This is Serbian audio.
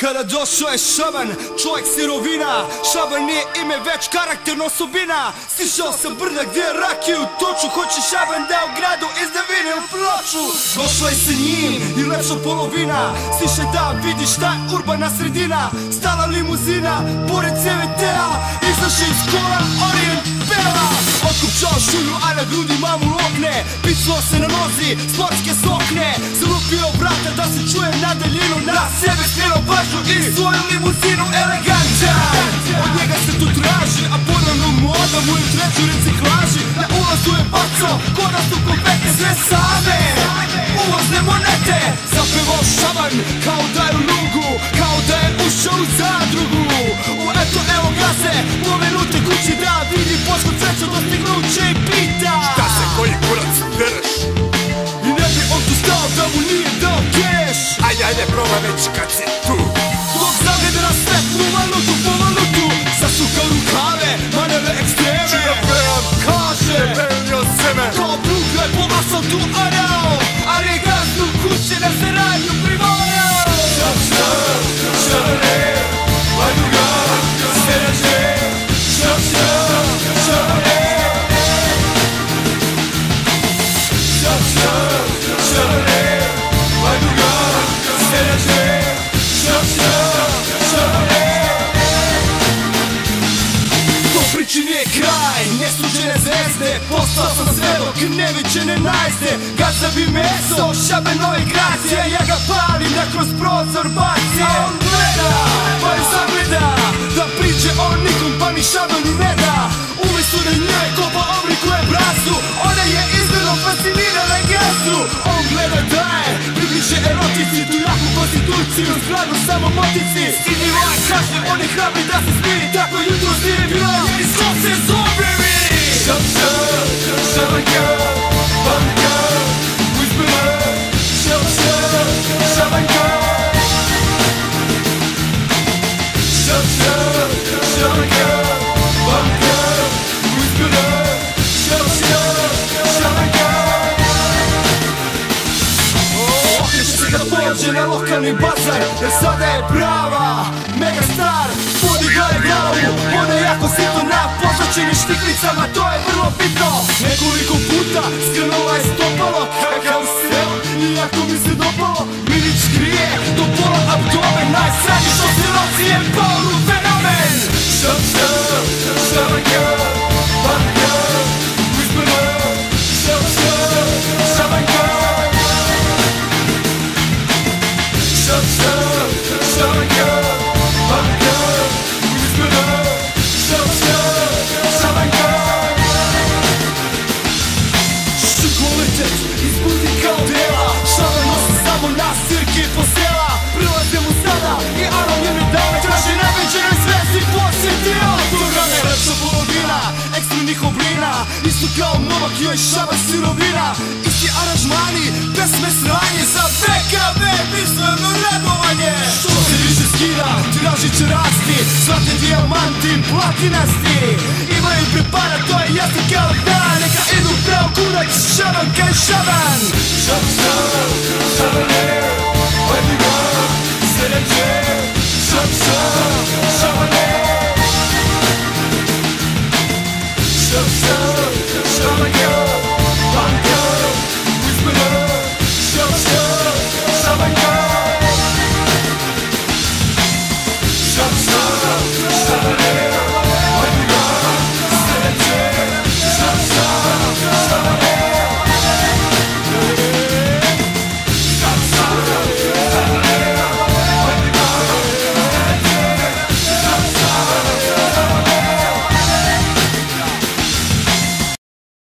Kada došao je Šaban, čovjek sirovina. Šaban nije ime, već karakterna osobina. Sišao sam brda gdje je rakiju toču. Hoće Šaban da u gradu izda vine u ploču. Došla je sa njim i lepša polovina. Stiše da vidiš šta je urbana sredina. Stala limuzina, pored CVT-a. Izaše iz kola, Orient peva. Otkupčao šulju, a na grudi mamu lokne. Piclo se na nozi, sportske sokne. Zalupio vrata da se čuje na daljinu. Na sebe skrenuo pažnju i svoju limuzinu elegantan. Od njega se tu traži, a ponovno moda mu je u treću reciklaži. Na ulazu je bacao, kod nas su kompletne sve same. Uvozne monete, zapevao Šaban kao da je u lugu, kao da je ušao u zadrugu. Eto evo ga se, pomenute kući da vidi poško sreću dostignuće i pita: šta se koji kurac dereš? I ne bi on tu stao da mu nije dao keš. Ajde proba već kad si tu. Dok zagleda na svetlu valutu po valutu, zasuka rukave, maneve ekstreme. Čija pevam, kaže, velio seme. kao prugle po asfaltu orao, ali je gaznu kuće na Seraju primorao. Šabane, Vajuga, Serađe, Šabane, Šabane, Vajuga, Serađe, Šabane. To priči nije kraj, neslučene zvezde. Postao sam svedok neviđene najzde. Gaza bi meso, Šabanove gracije. Ja ga palim da kroz prozor baci. A on gleda, pa je zagleda da priče o nikom pa ni Šabanu ne da. Umjesto da njoj kopa oblikuje brazu, ona je izgledom fascinirana gestu. On gleda da je približe erotici, tu jaku konstituciju, zgradu samo motici. Stidljivo je kažnje, on je hrabri da se smiri. Tako jutro nije bila jer iz se zombiri. Šabanka, banka, uzbila. Šabanka, Šabanka, banka, uzbila. Šabanka. Okreće se kad pođe na lokalni bazar, jer sada je prava megastar. Podigla je glavu, ona je jako sitna, pozlačenim štiklicama, to je vrlo bitno. Nekoliko puta skrenula je stopalo, kakav sel, iako mi se dopalo. Milić krije do pola abdomen, najsranji što se nosi je Paulu fenomen. Šabanka, banka, uzbila. Šabanka, Šabanka, banka, uzbila. Šabanka. Kvalitet izbuti kao dela. Šaban nosi samo na sirke po sela. Prilazim mu sada i Aron je mi dale. Traži neviđenoj svezi posjetio. Toga me lepša polovina ekstremnih oblina. Isto kao Novak joj Šaban sirovina. Isti aranžmani, pesme sranje. Za VKV misleno radovanje. Što se više skida, tiraži će rasti. Zlatni dijamanti, platinasti. Imaju prepara, to je jasno kao dan. Neka idu pravo kurać, Šabanka i Šaban. Šabane, Vajuga, Serađe.